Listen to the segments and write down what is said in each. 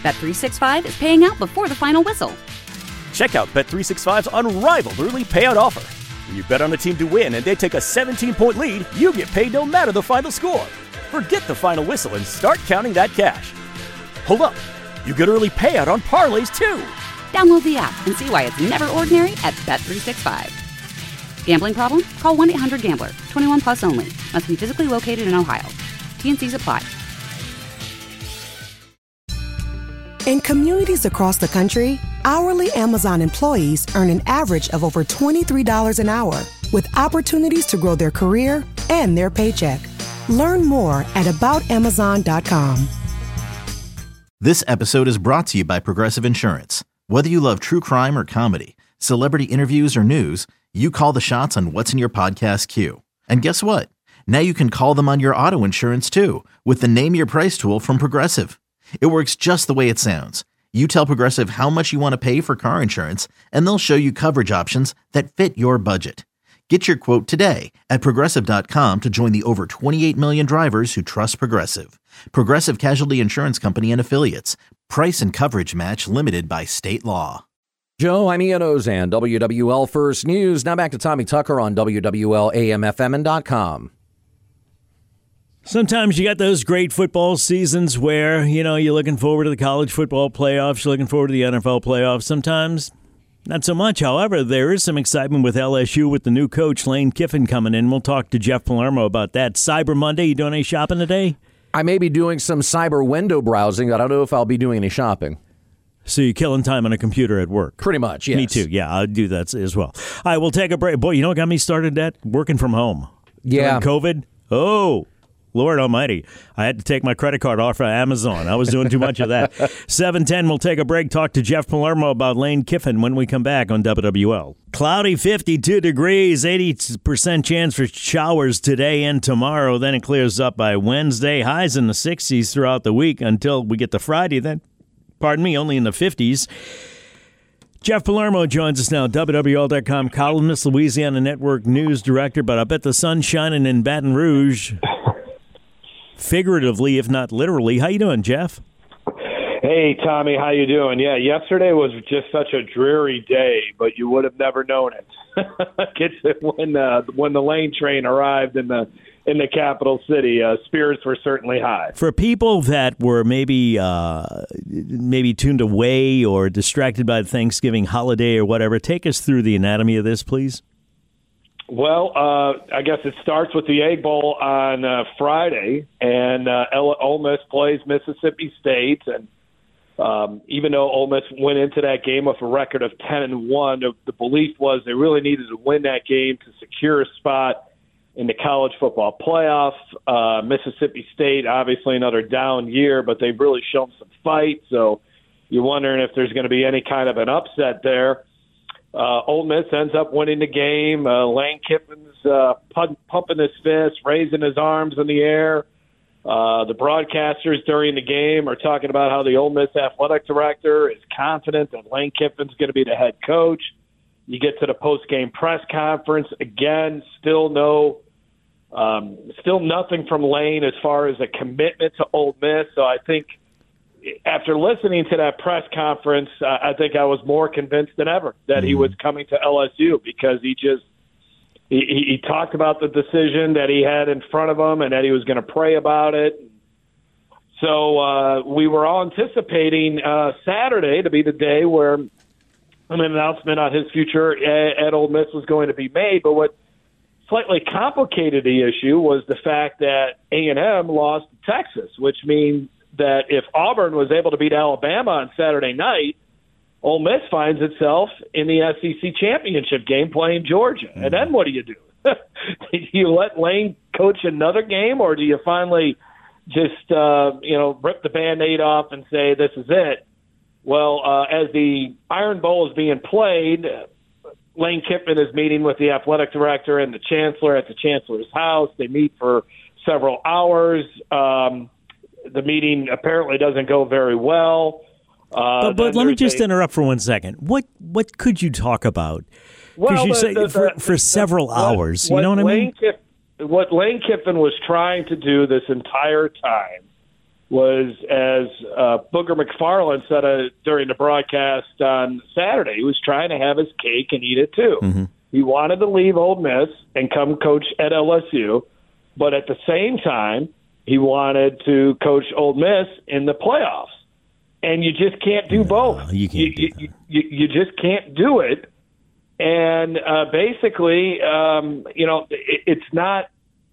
Bet365 is paying out before the final whistle. Check out Bet365's unrivaled early payout offer. When you bet on a team to win and they take a 17-point lead, you get paid no matter the final score. Forget the final whistle and start counting that cash. Hold up. You get early payout on parlays, too. Download the app and see why it's never ordinary at Bet365. Gambling problem? Call 1-800-GAMBLER. 21 plus only. Must be physically located in Ohio. T&Cs apply. In communities across the country, hourly Amazon employees earn an average of over $23 an hour, with opportunities to grow their career and their paycheck. Learn more at aboutamazon.com. This episode is brought to you by Progressive Insurance. Whether you love true crime or comedy, celebrity interviews or news, you call the shots on what's in your podcast queue. And guess what? Now you can call them on your auto insurance too, with the Name Your Price tool from Progressive. It works just the way it sounds. You tell Progressive how much you want to pay for car insurance, and they'll show you coverage options that fit your budget. Get your quote today at Progressive.com to join the over 28 million drivers who trust Progressive. Progressive Casualty Insurance Company and Affiliates. Price and coverage match limited by state law. Joe, I'm Ian Ozan, WWL First News. Now back to Tommy Tucker on WWL AM/FM and .com. Sometimes you got those great football seasons where, you're looking forward to the college football playoffs, you're looking forward to the NFL playoffs. Sometimes not so much. However, there is some excitement with LSU with the new coach, Lane Kiffin, coming in. We'll talk to Jeff Palermo about that. Cyber Monday, you doing any shopping today? I may be doing some cyber window browsing. I don't know if I'll be doing any shopping. So you're killing time on a computer at work? Pretty much, yes. Me too. Yeah, I'll do that as well. All right, we'll take a break. Boy, you know what got me started at? Working from home. Yeah. During COVID? Oh, Lord almighty. I had to take my credit card off of Amazon. I was doing too much of that. 7:10, we'll take a break. Talk to Jeff Palermo about Lane Kiffin when we come back on WWL. Cloudy, 52 degrees, 80% chance for showers today and tomorrow. Then it clears up by Wednesday. Highs in the 60s throughout the week until we get to Friday. Then, only in the 50s. Jeff Palermo joins us now, WWL.com columnist, Louisiana Network news director. But I bet the sun's shining in Baton Rouge. Figuratively, if not literally. How you doing, Jeff? Hey, Tommy, how you doing? Yeah, yesterday was just such a dreary day, but you would have never known it. When the Lane train arrived in the capital city, spirits were certainly high. For people that were maybe tuned away or distracted by the Thanksgiving holiday or whatever, take us through the anatomy of this, please. Well, I guess it starts with the Egg Bowl on Friday, and Ole Miss plays Mississippi State. And even though Ole Miss went into that game with a record of 10-1, the belief was they really needed to win that game to secure a spot in the college football playoff. Mississippi State, obviously another down year, but they've really shown some fight. So you're wondering if there's going to be any kind of an upset there. Ole Miss ends up winning the game. Lane Kiffin's pumping his fist, raising his arms in the air. The broadcasters during the game are talking about how the Ole Miss athletic director is confident that Lane Kiffin's going to be the head coach. You get to the post-game press conference. Again, still nothing from Lane as far as a commitment to Ole Miss. So I think after listening to that press conference, I think I was more convinced than ever that he was coming to LSU, because he talked about the decision that he had in front of him and that he was going to pray about it. So we were all anticipating Saturday to be the day where an announcement on his future at Ole Miss was going to be made. But what slightly complicated the issue was the fact that A&M lost to Texas, which means that if Auburn was able to beat Alabama on Saturday night, Ole Miss finds itself in the SEC championship game playing Georgia. And then what do? Do you let Lane coach another game, or do you finally just rip the Band-Aid off and say this is it? Well, as the Iron Bowl is being played, Lane Kiffin is meeting with the athletic director and the chancellor at the chancellor's house. They meet for several hours. The meeting apparently doesn't go very well. But let me just interrupt for 1 second. What could you talk about? Because you say for several hours. You know what I mean? What Lane Kiffin was trying to do this entire time was, as Booger McFarland said during the broadcast on Saturday, he was trying to have his cake and eat it too. Mm-hmm. He wanted to leave Ole Miss and come coach at LSU, but at the same time, he wanted to coach Ole Miss in the playoffs. And you just can't do both. You can't do that. You just can't do it. And basically, it's not.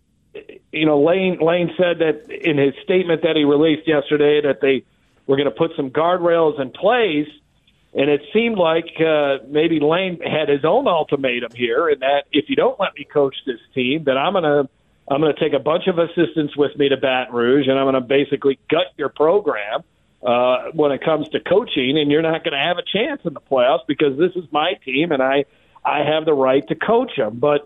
Lane said that in his statement that he released yesterday that they were going to put some guardrails in place, and it seemed like maybe Lane had his own ultimatum here, and that if you don't let me coach this team, then I'm going to take a bunch of assistants with me to Baton Rouge, and I'm going to basically gut your program when it comes to coaching, and you're not going to have a chance in the playoffs because this is my team, and I have the right to coach them. But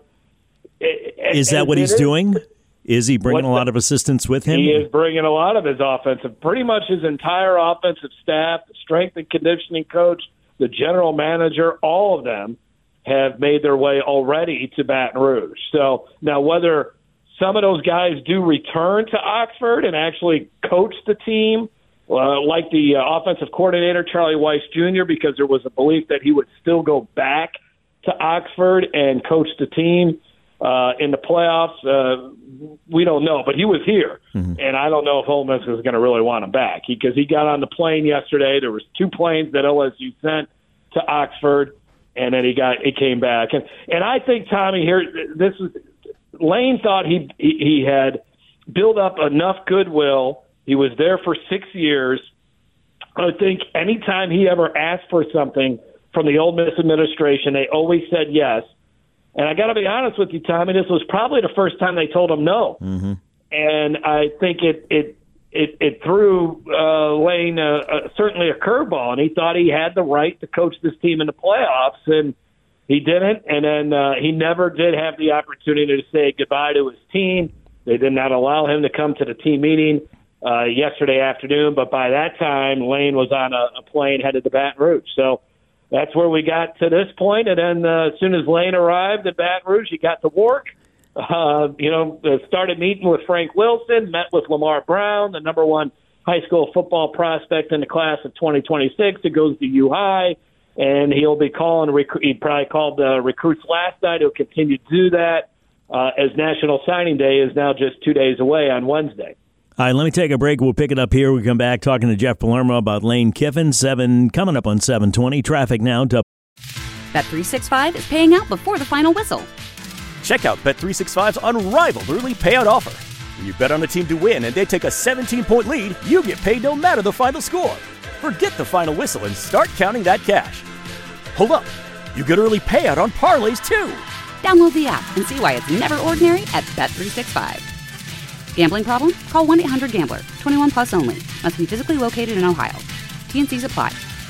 is that what he's doing? Is he bringing a lot of assistants with him? He is bringing a lot of his pretty much his entire offensive staff, the strength and conditioning coach, the general manager, all of them have made their way already to Baton Rouge. So now whether some of those guys do return to Oxford and actually coach the team, like the offensive coordinator, Charlie Weiss Jr., because there was a belief that he would still go back to Oxford and coach the team in the playoffs. We don't know, but he was here, and I don't know if Ole Miss is going to really want him back because he got on the plane yesterday. There was 2 planes that LSU sent to Oxford, and then he came back. And I think, Tommy, here Lane thought he had built up enough goodwill. He was there for 6 years. I think anytime he ever asked for something from the Ole Miss administration, they always said yes. And I got to be honest with you, Tommy, this was probably the first time they told him no. Mm-hmm. And I think it threw Lane certainly a curveball, and he thought he had the right to coach this team in the playoffs, and he didn't. And then he never did have the opportunity to say goodbye to his team. They did not allow him to come to the team meeting yesterday afternoon, but by that time, Lane was on a plane headed to Baton Rouge. So that's where we got to this point. And then as soon as Lane arrived at Baton Rouge, he got to work. Started meeting with Frank Wilson, met with Lamar Brown, the number 1 high school football prospect in the class of 2026. It goes to U High, and he'll be calling. He probably called recruits last night. He'll continue to do that as National Signing Day is now just 2 days away on Wednesday. All right, let me take a break. We'll pick it up here. We come back talking to Jeff Palermo about Lane Kiffin. Coming up on 720. Traffic now. Bet365 is paying out before the final whistle. Check out Bet365's unrivaled early payout offer. When you bet on a team to win and they take a 17-point lead, you get paid no matter the final score. Forget the final whistle and start counting that cash. Hold up. You get early payout on parlays, too. Download the app and see why it's never ordinary at Bet365. Gambling problem? Call 1-800-GAMBLER. 21 plus only. Must be physically located in Ohio. T&Cs apply.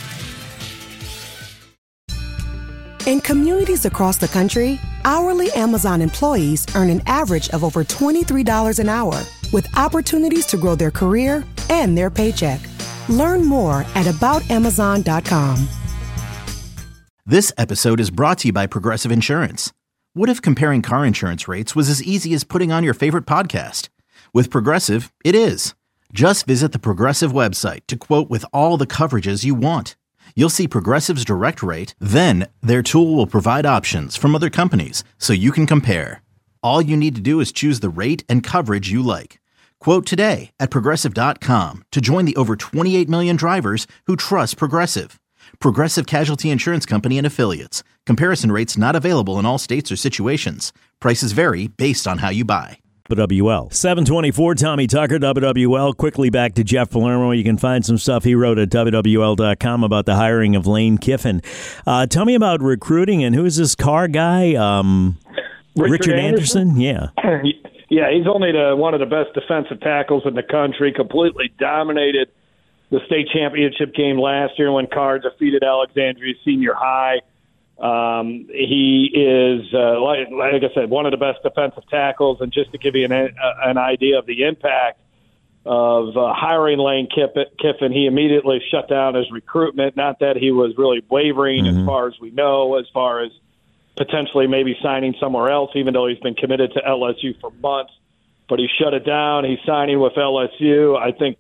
In communities across the country, hourly Amazon employees earn an average of over $23 an hour, with opportunities to grow their career and their paycheck. Learn more at aboutamazon.com. This episode is brought to you by Progressive Insurance. What if comparing car insurance rates was as easy as putting on your favorite podcast? With Progressive, it is. Just visit the Progressive website to quote with all the coverages you want. You'll see Progressive's direct rate, then their tool will provide options from other companies so you can compare. All you need to do is choose the rate and coverage you like. Quote today at Progressive.com to join the over 28 million drivers who trust Progressive. Progressive Casualty Insurance Company and Affiliates. Comparison rates not available in all states or situations. Prices vary based on how you buy. WWL. 724, Tommy Tucker, WWL. Quickly back to Jeff Palermo. You can find some stuff he wrote at WWL.com about the hiring of Lane Kiffin. Tell me about recruiting, and who's this car guy? Richard Anderson? Yeah. Yeah, he's only one of the best defensive tackles in the country, completely dominated the state championship game last year when Cards defeated Alexandria Senior High. He is, like I said, one of the best defensive tackles. And just to give you an idea of the impact of hiring Lane Kiffin, he immediately shut down his recruitment. Not that he was really wavering as far as we know, as far as potentially maybe signing somewhere else, even though he's been committed to LSU for months. but he shut it down. He's signing with LSU. I think,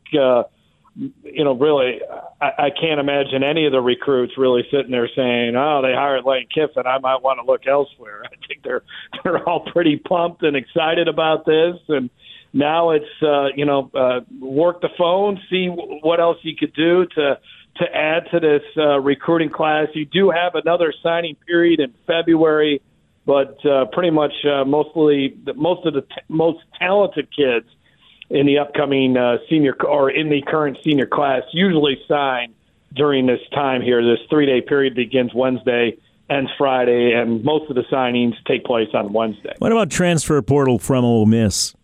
really, I can't imagine any of the recruits really sitting there saying, "Oh, they hired Lane Kiffin. I might want to look elsewhere." I think they're all pretty pumped and excited about this, and now it's work the phone, see what else you could do to add to this recruiting class. You do have another signing period in February, but pretty much most of the most talented kids in the upcoming senior or in the current senior class usually sign during this time here. This 3-day period begins Wednesday, ends Friday, and most of the signings take place on Wednesday. What about transfer portal from Ole Miss?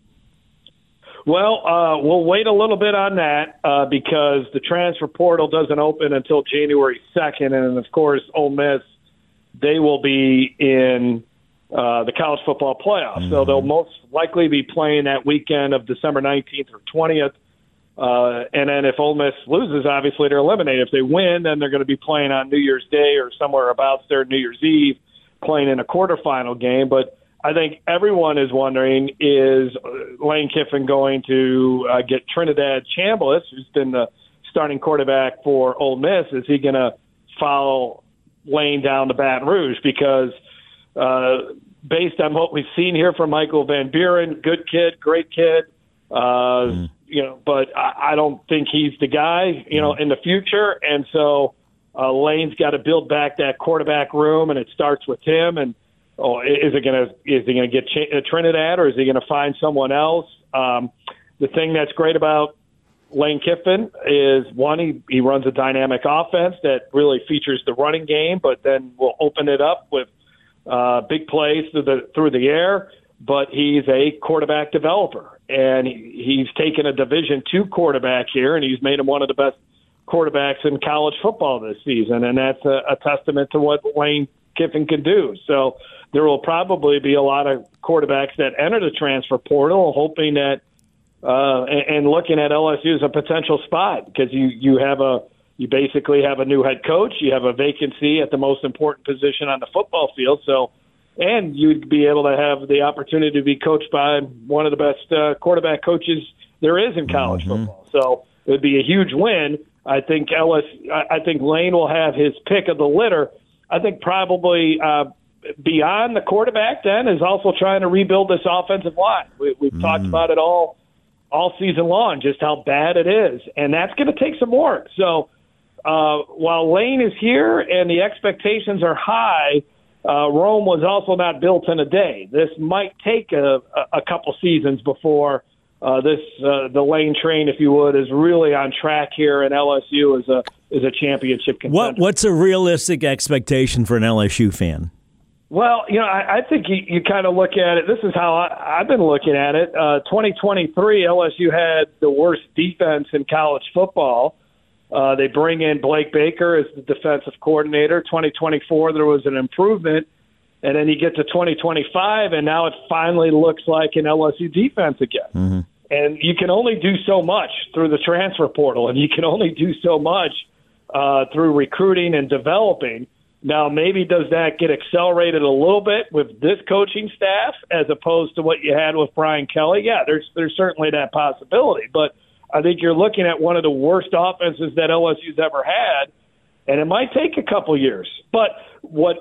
Well, we'll wait a little bit on that because the transfer portal doesn't open until January 2nd, and of course, Ole Miss, they will be in the college football playoffs. So they'll most likely be playing that weekend of December 19th or 20th. And then if Ole Miss loses, obviously they're eliminated. If they win, then they're going to be playing on New Year's Day or somewhere about their New Year's Eve, playing in a quarterfinal game. But I think everyone is wondering, is Lane Kiffin going to get Trinidad Chambliss, who's been the starting quarterback for Ole Miss? Is he going to follow Lane down to Baton Rouge? Because based on what we've seen here from Michael Van Buren, good kid, great kid, but I don't think he's the guy, in the future. And so Lane's got to build back that quarterback room, and it starts with him. And is he going to get Trinidad, or is he going to find someone else? The thing that's great about Lane Kiffin is, one, he runs a dynamic offense that really features the running game, but then will open it up with big plays through the air. But he's a quarterback developer, and he's taken a Division II quarterback here, and he's made him one of the best quarterbacks in college football this season, and that's a testament to what Lane Kiffin can do. So there will probably be a lot of quarterbacks that enter the transfer portal, hoping that and looking at LSU as a potential spot, because you basically have a new head coach, you have a vacancy at the most important position on the football field. So, and you'd be able to have the opportunity to be coached by one of the best quarterback coaches there is in college football. So it would be a huge win. I think Lane will have his pick of the litter. I think probably beyond the quarterback then is also trying to rebuild this offensive line. We've talked about it all season long, just how bad it is. And that's going to take some work. So while Lane is here and the expectations are high, Rome was also not built in a day. This might take a couple seasons before the Lane train, if you would, is really on track here, and LSU is a championship contender. What's a realistic expectation for an LSU fan? Well, I think you kind of look at it. This is how I've been looking at it. 2023, LSU had the worst defense in college football. They bring in Blake Baker as the defensive coordinator. 2024, there was an improvement. And then you get to 2025, and now it finally looks like an LSU defense again. Mm-hmm. And you can only do so much through the transfer portal, and you can only do so much through recruiting and developing. Now, maybe does that get accelerated a little bit with this coaching staff as opposed to what you had with Brian Kelly? Yeah, there's certainly that possibility. But I think you're looking at one of the worst offenses that LSU's ever had, and it might take a couple years. But what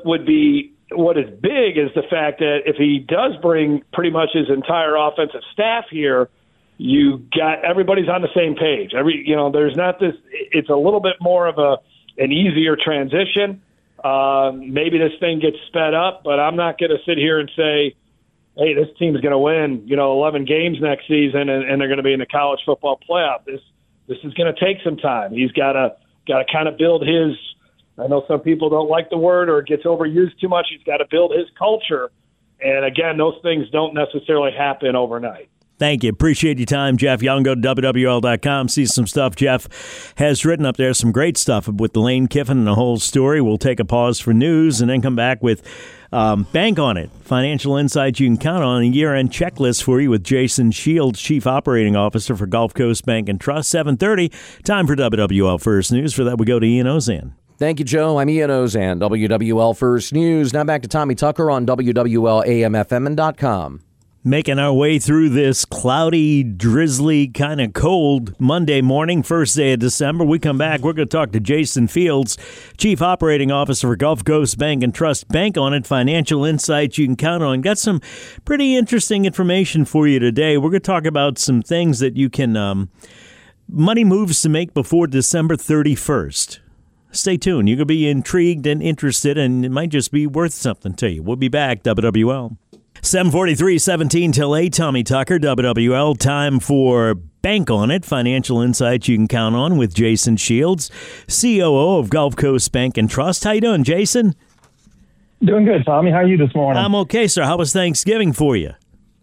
is big is the fact that if he does bring pretty much his entire offensive staff here, you got everybody's on the same page. There's not this. It's a little bit more of an easier transition. Maybe this thing gets sped up, but I'm not going to sit here and say, hey, this team's going to win, 11 games next season, and they're going to be in the college football playoff. This is going to take some time. He's got to kind of build his. I know some people don't like the word or it gets overused too much. He's got to build his culture, and again, those things don't necessarily happen overnight. Thank you. Appreciate your time, Jeff Young. Go to WWL.com. See some stuff Jeff has written up there. Some great stuff with Lane Kiffin and the whole story. We'll take a pause for news and then come back with Bank on It. Financial insights you can count on. A year-end checklist for you with Jason Shields, Chief Operating Officer for Gulf Coast Bank and Trust. 7:30. Time for WWL First News. For that, we go to Ian Ozan. Thank you, Joe. I'm Ian Ozan, WWL First News. Now back to Tommy Tucker on WWL AM FM and .com. Making our way through this cloudy, drizzly, kind of cold Monday morning, first day of December. We come back, we're going to talk to Jason Fields, Chief Operating Officer for Gulf Coast Bank and Trust. Bank on it, financial insights you can count on. Got some pretty interesting information for you today. We're going to talk about some things that you can, money moves to make before December 31st. Stay tuned. You're going to be intrigued and interested, and it might just be worth something to you. We'll be back, WWL. 7:43, 17 till 8, Tommy Tucker, WWL. Time for Bank on It, financial insights you can count on with Jason Shields, COO of Gulf Coast Bank and Trust. How you doing, Jason? Doing good, Tommy. How are you this morning? I'm okay, sir. How was Thanksgiving for you?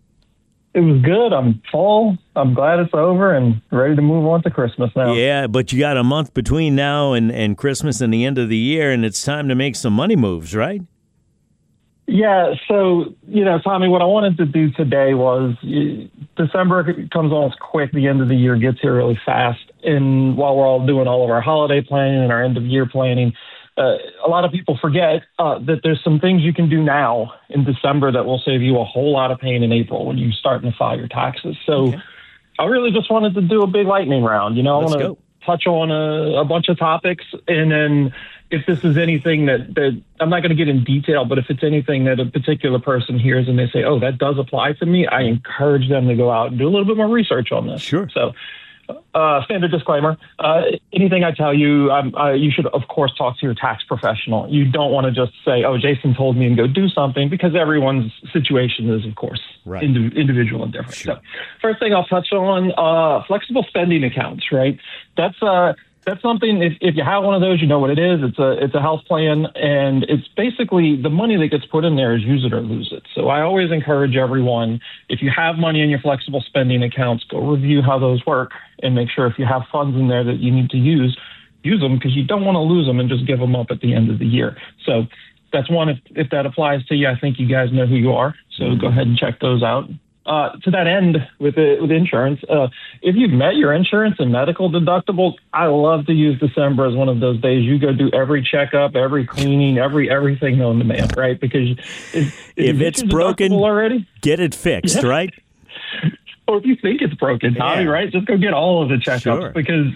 It was good. I'm full. I'm glad it's over and ready to move on to Christmas now. Yeah, but you got a month between now and Christmas and the end of the year, and it's time to make some money moves, right? Yeah, so, Tommy, what I wanted to do today was December comes on quick. The end of the year gets here really fast. And while we're all doing all of our holiday planning and our end-of-year planning, a lot of people forget that there's some things you can do now in December that will save you a whole lot of pain in April when you start to file your taxes. So I really just wanted to do a big lightning round. I want to touch on a bunch of topics, and then if this is anything that I'm not going to get in detail, but if it's anything that a particular person hears and they say, oh, that does apply to me, I encourage them to go out and do a little bit more research on this. Sure. So standard disclaimer, anything I tell you, you should, of course, talk to your tax professional. You don't want to just say, oh, Jason told me and go do something, because everyone's situation is, of course, individual and different. Sure. So first thing I'll touch on, flexible spending accounts, right? That's something, if you have one of those, you know what it is. It's a health plan, and it's basically the money that gets put in there is use it or lose it. So I always encourage everyone, if you have money in your flexible spending accounts, go review how those work and make sure if you have funds in there that you need to use them, because you don't want to lose them and just give them up at the end of the year. So that's one, if that applies to you, I think you guys know who you are. So go ahead and check those out. To that end, with insurance, if you've met your insurance and medical deductible, I love to use December as one of those days. You go do every checkup, every cleaning, everything known to man, right? Because if it's broken already, get it fixed, right? Or if you think it's broken, Tommy, right? Just go get all of the checkups, because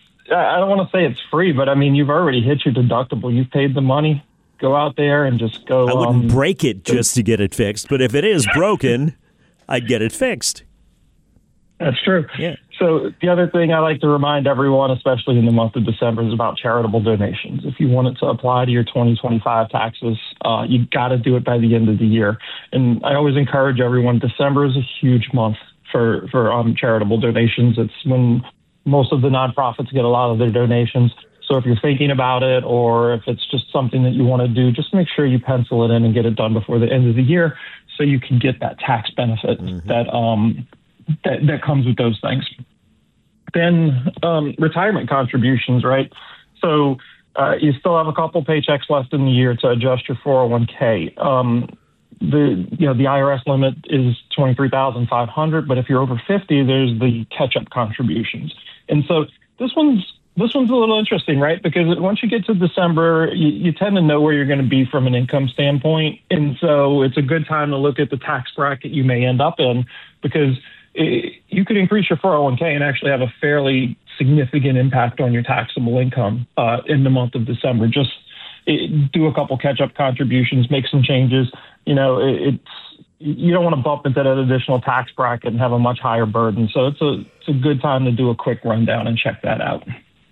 I don't want to say it's free, but I mean, you've already hit your deductible. You've paid the money. Go out there and just go. I wouldn't break it just to get it fixed, but if it is broken, I'd get it fixed. That's true. Yeah. So the other thing I like to remind everyone, especially in the month of December, is about charitable donations. If you want it to apply to your 2025 taxes, you got to do it by the end of the year. And I always encourage everyone, December is a huge month for charitable donations. It's when most of the nonprofits get a lot of their donations. So if you're thinking about it, or if it's just something that you want to do, just make sure you pencil it in and get it done before the end of the year, so you can get that tax benefit that comes with those things. Then retirement contributions, right? So you still have a couple paychecks left in the year to adjust your 401k. The IRS limit is $23,500, but if you're over 50, there's the catch-up contributions. And so this one's a little interesting, right? Because once you get to December, you tend to know where you're going to be from an income standpoint. And so it's a good time to look at the tax bracket you may end up in, because you could increase your 401k and actually have a fairly significant impact on your taxable income in the month of December. Just do a couple catch-up contributions, make some changes. You don't want to bump into that additional tax bracket and have a much higher burden. So it's a good time to do a quick rundown and check that out.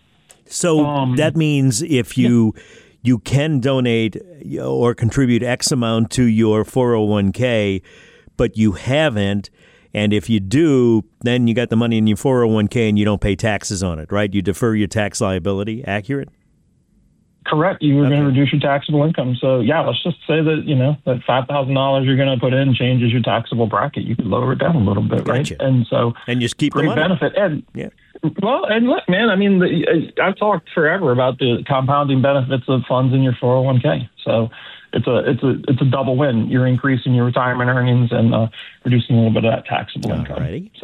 So that means if you can donate or contribute X amount to your 401k, but you haven't, and if you do, then you got the money in your 401k and you don't pay taxes on it, right? You defer your tax liability. Accurate? Correct. You were going to reduce your taxable income. So, let's just say that, that $5,000 you're going to put in changes your taxable bracket. You could lower it down a little bit, gotcha. Right? And so, and just keep the money. Benefit. Well, and look, man, I mean, I've talked forever about the compounding benefits of funds in your 401k. So it's a double win. You're increasing your retirement earnings and reducing a little bit of that taxable income. Alrighty. So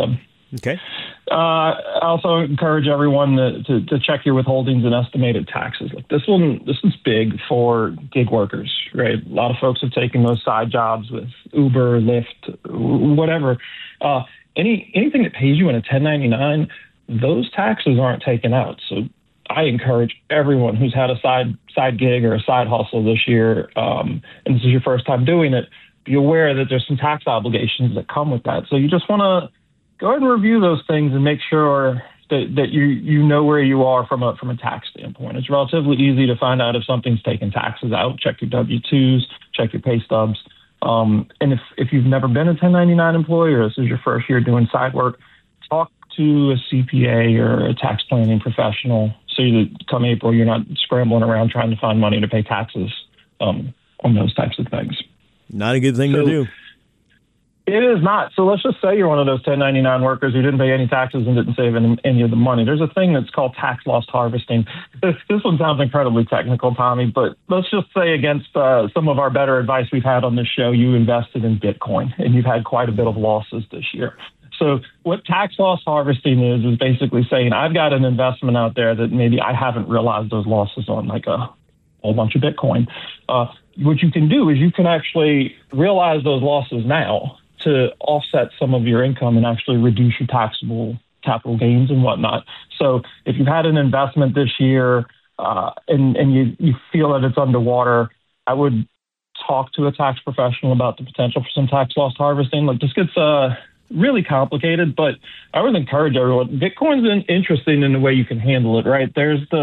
Okay. I also encourage everyone to check your withholdings and estimated taxes. Like this is big for gig workers, right? A lot of folks have taken those side jobs with Uber, Lyft, whatever. Anything that pays you in a 1099, those taxes aren't taken out. So I encourage everyone who's had a side gig or a side hustle this year, and this is your first time doing it, be aware that there's some tax obligations that come with that. So you just want to go ahead and review those things and make sure that you know where you are from a tax standpoint. It's relatively easy to find out if something's taking taxes out. Check your W-2s, check your pay stubs. And if you've never been a 1099 employee or this is your first year doing side work, talk to a CPA or a tax planning professional so that come April you're not scrambling around trying to find money to pay taxes on those types of things. Not a good thing to do. It is not. So let's just say you're one of those 1099 workers who didn't pay any taxes and didn't save any of the money. There's a thing that's called tax loss harvesting. This one sounds incredibly technical, Tommy, but let's just say against some of our better advice we've had on this show, you invested in Bitcoin and you've had quite a bit of losses this year. So what tax loss harvesting is basically saying I've got an investment out there that maybe I haven't realized those losses on, like a whole bunch of Bitcoin. What you can do is you can actually realize those losses now to offset some of your income and actually reduce your taxable capital gains and whatnot. So if you've had an investment this year and you feel that it's underwater, I would talk to a tax professional about the potential for some tax loss harvesting. Like this gets really complicated, but I would encourage everyone. Bitcoin's interesting in the way you can handle it, right?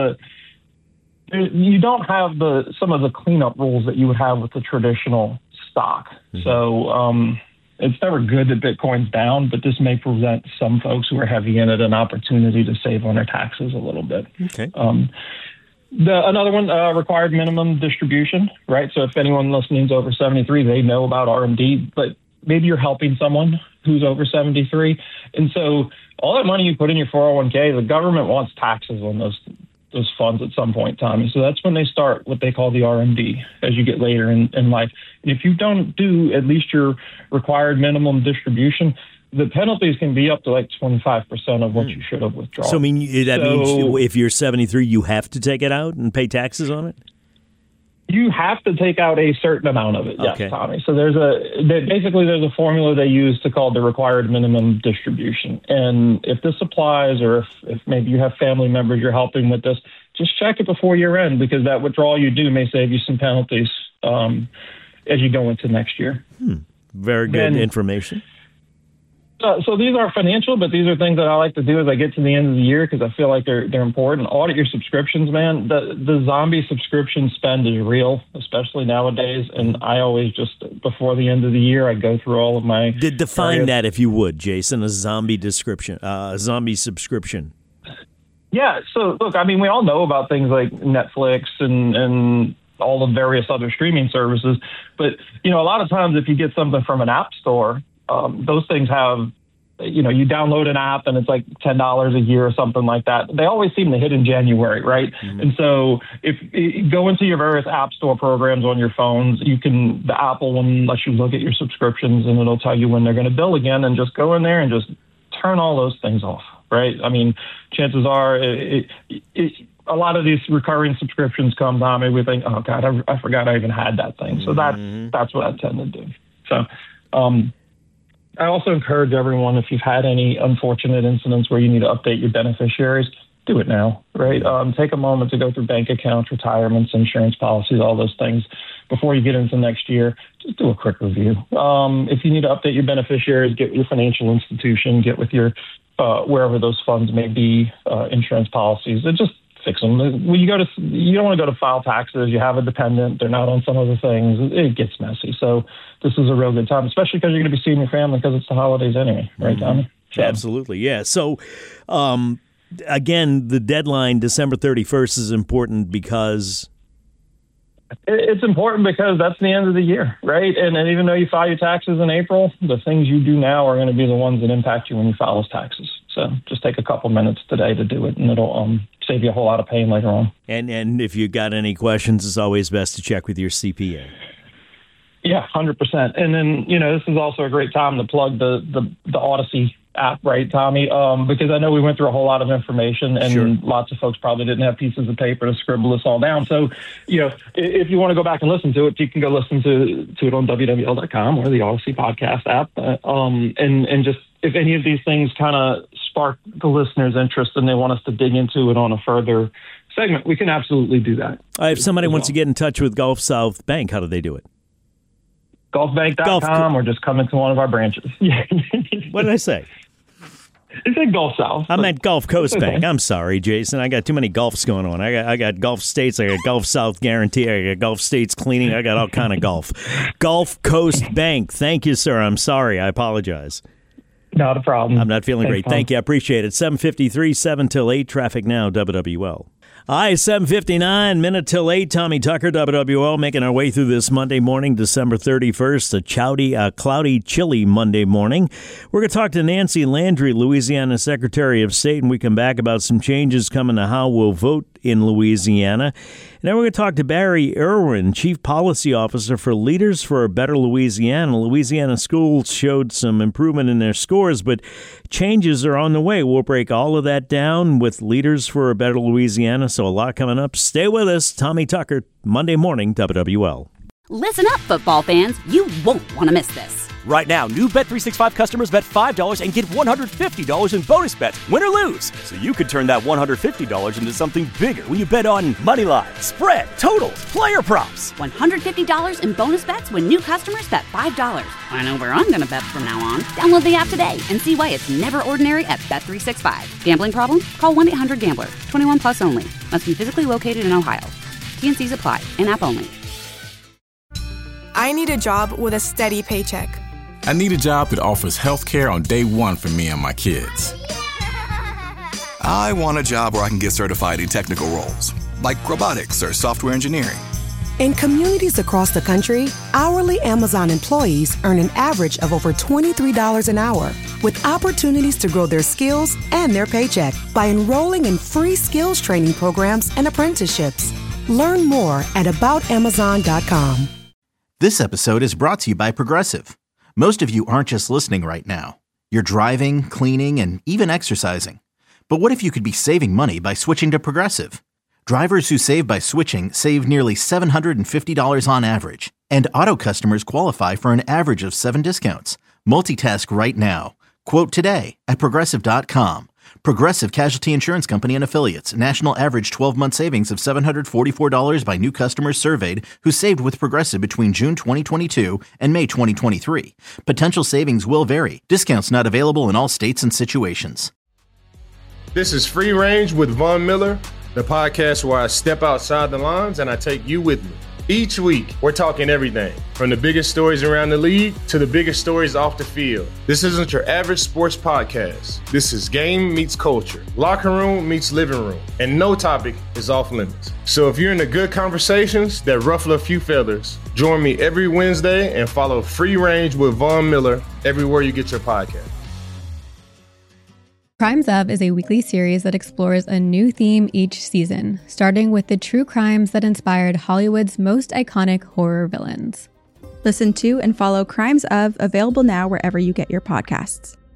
You don't have some of the cleanup rules that you would have with the traditional stock. Mm-hmm. So it's never good that Bitcoin's down, but this may present some folks who are heavy in it an opportunity to save on their taxes a little bit. Okay. Another one, required minimum distribution, right? So if anyone listening is over 73, they know about RMD, but maybe you're helping someone who's over 73. And so all that money you put in your 401k, the government wants taxes on those funds at some point, Tommy. So that's when they start what they call the RMD as you get later in life. And if you don't do at least your required minimum distribution, the penalties can be up to like 25% of what you should have withdrawn. So, means if you're 73, you have to take it out and pay taxes on it? You have to take out a certain amount of it, yes, okay. Tommy. So there's a formula they use to call the required minimum distribution. And if this applies, or if maybe you have family members you're helping with this, just check it before year end, because that withdrawal you do may save you some penalties as you go into next year. Very good information. So these are financial, but these are things that I like to do as I get to the end of the year because I feel like they're important. Audit your subscriptions, man. The zombie subscription spend is real, especially nowadays. And I always just, before the end of the year, I go through all of my... Define that, if you would, Jason, a zombie subscription. Yeah, so look, I mean, we all know about things like Netflix and all the various other streaming services. But, a lot of times if you get something from an app store, those things have, you download an app and it's like $10 a year or something like that. They always seem to hit in January, right? Mm-hmm. And so if you go into your various app store programs on your phones, the Apple one lets you look at your subscriptions and it'll tell you when they're going to bill again, and just go in there and just turn all those things off, right? I mean, chances are a lot of these recurring subscriptions come on and we think, oh God, I forgot I even had that thing. So that's what I tend to do. So, I also encourage everyone, if you've had any unfortunate incidents where you need to update your beneficiaries, do it now, right? Take a moment to go through bank accounts, retirements, insurance policies, all those things before you get into next year. Just do a quick review. If you need to update your beneficiaries, get with your financial institution, get with your wherever those funds may be, insurance policies, and just fix them. When you don't want to go to file taxes. You have a dependent. They're not on some of the things. It gets messy. So this is a real good time, especially because you're going to be seeing your family because it's the holidays anyway, right, Tommy? So. Absolutely, yeah. So, again, the deadline, December 31st, is important because... It's important because that's the end of the year, right? And even though you file your taxes in April, the things you do now are going to be the ones that impact you when you file those taxes. So just take a couple minutes today to do it, and it'll save you a whole lot of pain later on. And if you got any questions, it's always best to check with your CPA. Yeah, 100%. And then, this is also a great time to plug the Odyssey app, right, Tommy? Because I know we went through a whole lot of information, and lots of folks probably didn't have pieces of paper to scribble this all down. So, if you want to go back and listen to it, you can go listen to it on WWL.com or the Odyssey podcast app. And just, if any of these things kind of spark the listeners' interest and they want us to dig into it on a further segment, we can absolutely do that. If somebody wants to get in touch with Gulf South Bank, how do they do it? GulfBank.com or just come into one of our branches. What did I say? You said Gulf South. I meant Gulf Coast Bank. I'm sorry, Jason. I got too many Gulfs going on. I got Gulf States. I got Gulf South Guarantee. I got Gulf States Cleaning. I got all kind of Gulf. Gulf Coast Bank. Thank you, sir. I'm sorry. I apologize. Not a problem. I'm not feeling great. Thank you. I appreciate it. 7:53, 7 till 8. Traffic now, WWL. Hi, 7:59, minute till 8. Tommy Tucker, WWL, making our way through this Monday morning, December 31st, a cloudy, chilly Monday morning. We're going to talk to Nancy Landry, Louisiana Secretary of State, and we come back about some changes coming to how we'll vote in Louisiana. And then we're going to talk to Barry Irwin, Chief Policy Officer for Leaders for a Better Louisiana. Louisiana schools showed some improvement in their scores, but changes are on the way. We'll break all of that down with Leaders for a Better Louisiana, so a lot coming up. Stay with us. Tommy Tucker, Monday morning, WWL. Listen up, football fans. You won't want to miss this. Right now, new Bet365 customers bet $5 and get $150 in bonus bets, win or lose. So you could turn that $150 into something bigger when you bet on money line, spread, totals, player props. $150 in bonus bets when new customers bet $5. I know where I'm going to bet from now on. Download the app today and see why it's never ordinary at Bet365. Gambling problem? Call 1-800-GAMBLER. 21 plus only. Must be physically located in Ohio. T&Cs apply. In-app only. I need a job with a steady paycheck. I need a job that offers health care on day one for me and my kids. I want a job where I can get certified in technical roles, like robotics or software engineering. In communities across the country, hourly Amazon employees earn an average of over $23 an hour, with opportunities to grow their skills and their paycheck by enrolling in free skills training programs and apprenticeships. Learn more at aboutamazon.com. This episode is brought to you by Progressive. Most of you aren't just listening right now. You're driving, cleaning, and even exercising. But what if you could be saving money by switching to Progressive? Drivers who save by switching save nearly $750 on average. And auto customers qualify for an average of 7 discounts. Multitask right now. Quote today at Progressive.com. Progressive Casualty Insurance Company and Affiliates. National average 12-month savings of $744 by new customers surveyed who saved with Progressive between June 2022 and May 2023. Potential savings will vary. Discounts not available in all states and situations. This is Free Range with Von Miller, the podcast where I step outside the lines and I take you with me. Each week, we're talking everything from the biggest stories around the league to the biggest stories off the field. This isn't your average sports podcast. This is game meets culture, locker room meets living room, and no topic is off limits. So if you're into good conversations that ruffle a few feathers, join me every Wednesday and follow Free Range with Von Miller everywhere you get your podcast. Crimes Of is a weekly series that explores a new theme each season, starting with the true crimes that inspired Hollywood's most iconic horror villains. Listen to and follow Crimes Of, available now wherever you get your podcasts.